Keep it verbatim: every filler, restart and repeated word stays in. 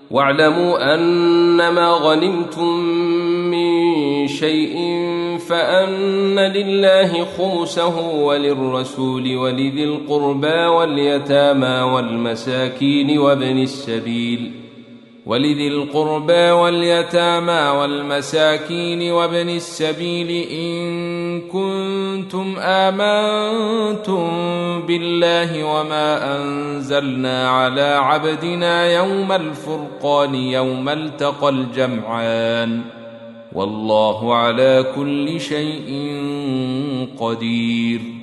واعلموا أنما غنمتم من شيء فأن لله خمسه وللرسول ولذي القربى واليتامى والمساكين وابن السبيل ولذي القربى واليتامى والمساكين وابن السبيل إن كنتم آمنتم بالله وما أنزلنا على عبدنا يوم الفرقان يوم التقى الجمعان والله على كل شيء قدير.